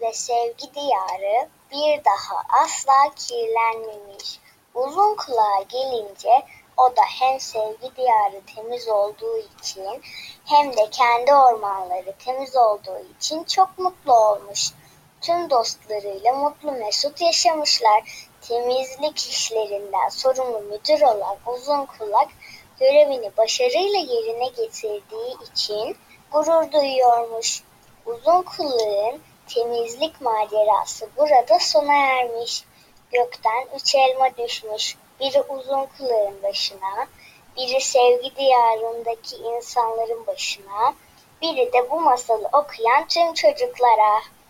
ve sevgi diyarı bir daha asla kirlenmemiş. Uzun kulağa gelince o da hem sevgi diyarı temiz olduğu için hem de kendi ormanları temiz olduğu için çok mutlu olmuş. Tüm dostlarıyla mutlu mesut yaşamışlar. Temizlik işlerinden sorumlu müdür olan Uzun Kulak görevini başarıyla yerine getirdiği için gurur duyuyormuş. Uzun Kulak'ın temizlik macerası burada sona ermiş. Gökten 3 elma düşmüş. Biri Uzun Kulak'ın başına, biri sevgi diyarındaki insanların başına, biri de bu masalı okuyan tüm çocuklara.